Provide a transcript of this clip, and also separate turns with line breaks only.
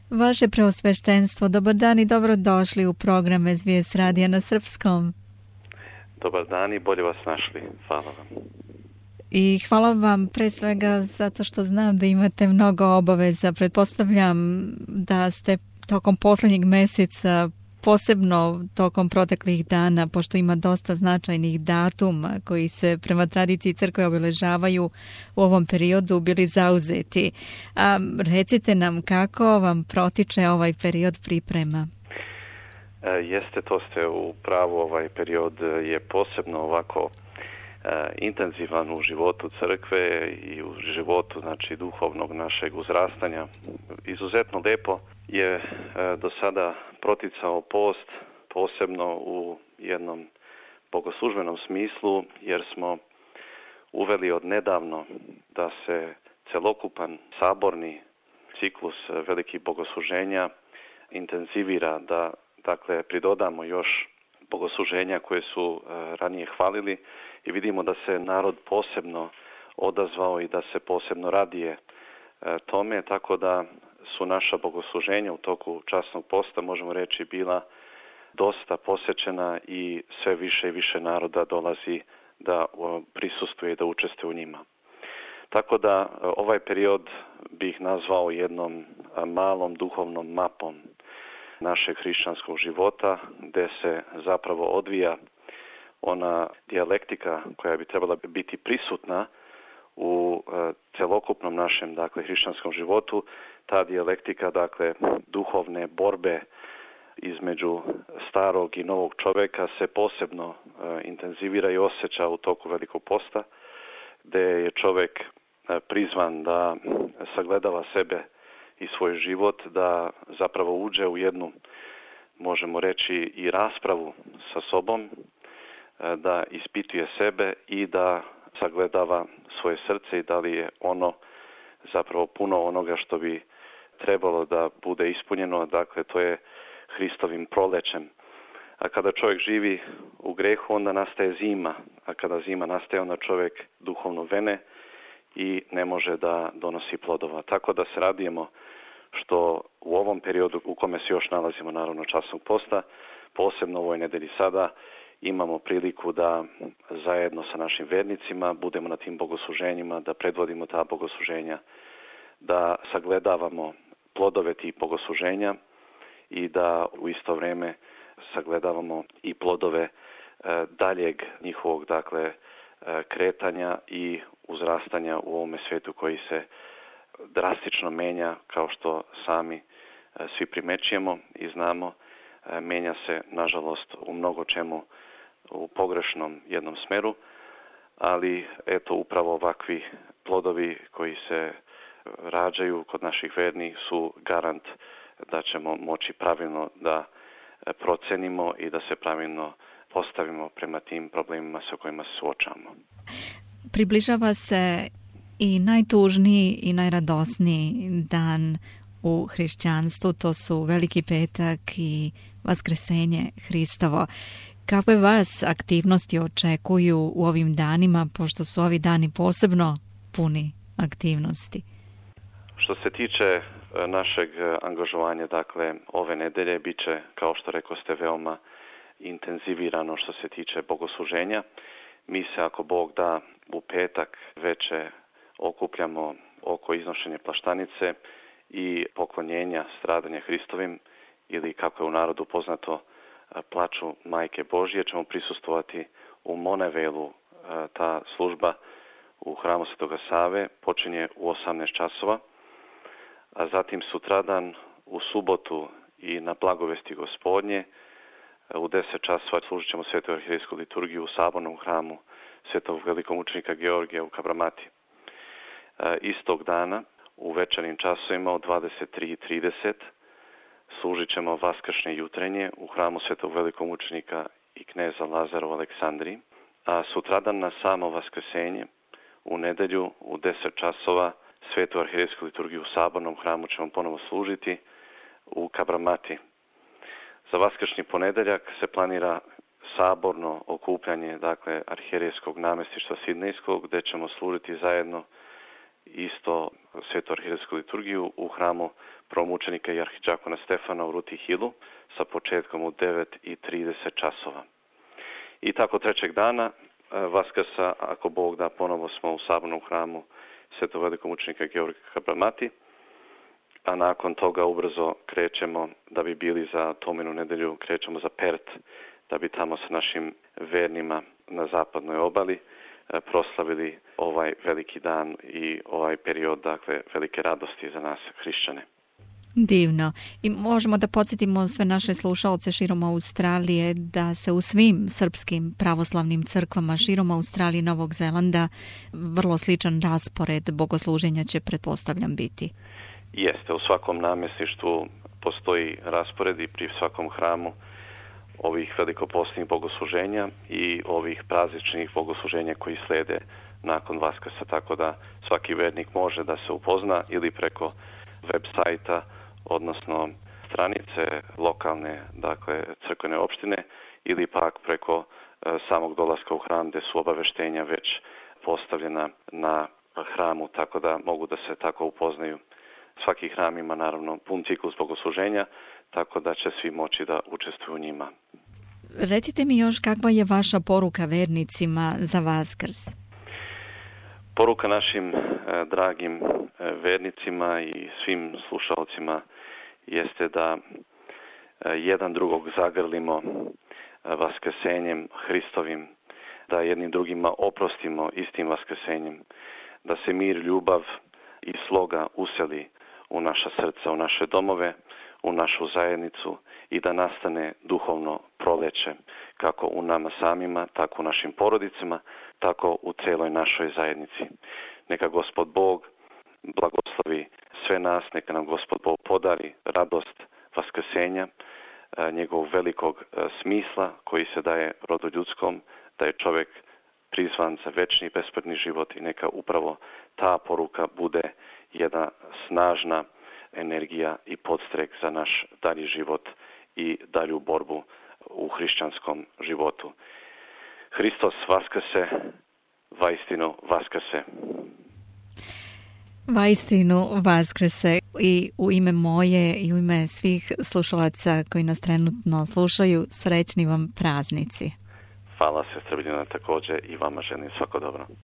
Vaše preosveštenstvo, dobar dan i dobrodošli u program SBS Radija na srpskom.
Dobar dan i bolje vas našli. Hvala vam.
I hvala vam pre svega zato što znam da imate mnogo obaveza. Pretpostavljam da ste tokom posljednjeg mjeseca, posebno tokom proteklih dana, pošto ima dosta značajnih datuma koji se prema tradiciji crkve obeležavaju u ovom periodu, bili zauzeti. Recite nam kako vam protiče ovaj period priprema?
Jeste, to ste u pravu, ovaj period je posebno ovako intenzivan u životu crkve i u životu, znači, duhovnog našeg uzrastanja. Izuzetno lijepo je do sada proticao post, posebno u jednom bogoslužbenom smislu, jer smo uveli od nedavno da se celokupan saborni ciklus velikih bogosluženja intenzivira, da dakle pridodamo još bogosluženja koje su ranije hvalili i vidimo da se narod posebno odazvao i da se posebno radije tome, tako da su naša bogosluženja u toku časnog posta, možemo reći, bila dosta posjećena i sve više i više naroda dolazi da prisustvuje i da učestvuje u njima. Tako da ovaj period bih nazvao jednom malom duhovnom mapom našeg hrišćanskog života, gdje se zapravo odvija ona dijalektika koja bi trebala biti prisutna u celokupnom našem, dakle, hrišćanskom životu. Ta dijalektika, dakle, duhovne borbe između starog i novog čovjeka se posebno intenzivira i osjeća u toku Velikog posta, gdje je čovjek prizvan da sagledava sebe i svoj život, da zapravo uđe u jednu, možemo reći, i raspravu sa sobom, da ispituje sebe i da sagledava svoje srce i da li je ono zapravo puno onoga što bi trebalo da bude ispunjeno, dakle to je Hristovim prolećem. A kada čovjek živi u grehu, onda nastaje zima, a kada zima nastaje, onda čovjek duhovno vene i ne može da donosi plodova. Tako da se radujemo što u ovom periodu u kome se još nalazimo, naravno, časnog posta, posebno u ovoj nedelji sada, imamo priliku da zajedno sa našim vernicima budemo na tim bogosluženjima, da predvodimo ta bogosluženja, da sagledavamo plodove tih bogosluženja i da u isto vrijeme sagledavamo i plodove daljeg njihovog, dakle, kretanja i uzrastanja u ovome svijetu koji se drastično menja, kao što sami svi primećujemo i znamo. Menja se, nažalost, u mnogo čemu u pogrešnom jednom smeru, ali eto, upravo ovakvi plodovi koji se rađaju kod naših vernih su garant da ćemo moći pravilno da procenimo i da se pravilno postavimo prema tim problemima sa kojima se suočavamo.
Približava se i najtužniji i najradosniji dan u hrišćanstvu, to su Veliki petak i Vaskresenje Hristovo. Kakve vas aktivnosti očekuju u ovim danima, pošto su ovi dani posebno puni aktivnosti?
Što se tiče našeg angažovanja, dakle, ove nedelje bit će, kao što rekoste, veoma intenzivirano što se tiče bogosluženja. Mi se, ako Bog da, u petak veče okupljamo oko iznošenja plaštanice i poklonjenja stradanja Hristovim, ili kako je u narodu poznato, plaču Majke Božje. Ćemo prisustvovati u Monevelu. Ta služba u hramu Svetoga Save počinje u 18 časova, a zatim sutradan u subotu i na Blagovesti Gospodnje u 10 časova služit ćemo svetu arhijerejsku liturgiju u sabornom hramu Svetog velikomučenika Georgija u Kabramati. Istog dana u večernjim časovima u 23:30 služit ćemo vaskršnje jutrenje u hramu Svetog velikomučenika i kneza Lazara u Aleksandriji, a sutradan na samo Vaskresenje u nedjelju u 10 časova svetu arhijerejsku liturgiju u sabornom hramu ćemo ponovo služiti u Kabramati. Za vaskršnji ponedjeljak se planira saborno okupljanje, dakle, arhijerejskog namjestištva Sidnejskog, gdje ćemo služiti zajedno isto svetu arhijerejsku liturgiju u hramu prvomučenika i arhidžakona Stefana u Ruti Hilu sa početkom u 9:30 časova. I tako trećeg dana Vaskrsa, ako Bog da, ponovo smo u sabornom hramu svetog velikog mučenika Georgija Kabramati, a nakon toga ubrzo krećemo da bi bili za Tominu nedelju, krećemo za Pert, da bi tamo sa našim vernima na zapadnoj obali proslavili ovaj veliki dan i ovaj period, dakle, velike radosti za nas hrišćane.
Divno. I možemo da podsjetimo sve naše slušaoce širom Australije da se u svim srpskim pravoslavnim crkvama širom Australije i Novog Zelanda vrlo sličan raspored bogosluženja će, pretpostavljam, biti.
Jeste, u svakom namjesništvu postoji raspored i pri svakom hramu ovih velikopostnih bogosluženja i ovih prazničnih bogosluženja koji slijede nakon Vaskrsa, tako da svaki vernik može da se upozna ili preko web sajta, odnosno stranice lokalne, dakle, crkvene opštine, ili pak preko samog dolaska u hram gdje su obaveštenja već postavljena na hramu, tako da mogu da se tako upoznaju. Svaki hram ima naravno pun ciklus bogosluženja, tako da će svi moći da učestvuju u njima.
Recite mi još kakva je vaša poruka vernicima za Vaskrs?
Poruka našim dragim vernicima i svim slušalcima jeste da jedan drugog zagrlimo vaskrsenjem Hristovim, da jednim drugima oprostimo istim vaskrsenjem, da se mir, ljubav i sloga useli u naša srca, u naše domove, u našu zajednicu i da nastane duhovno proleće kako u nama samima, tako u našim porodicama, tako u celoj našoj zajednici. Neka Gospod Bog blagoslovi sve nas, neka nam Gospod Bog podari radost vaskrsenja, njegovog velikog smisla koji se daje rodu ljudskom, da je čovjek prizvan za večni i besmrtni život i neka upravo ta poruka bude jedna snažna energija i podstrek za naš dalji život i dalju borbu u hrišćanskom životu. Hristos vaskrse, vaistinu vaskrse.
Vaistinu vaskrse. I u ime moje i u ime svih slušalaca koji nas trenutno slušaju, srećni vam praznici.
Hvala, sestra Biljana, također i vama želim svako dobro.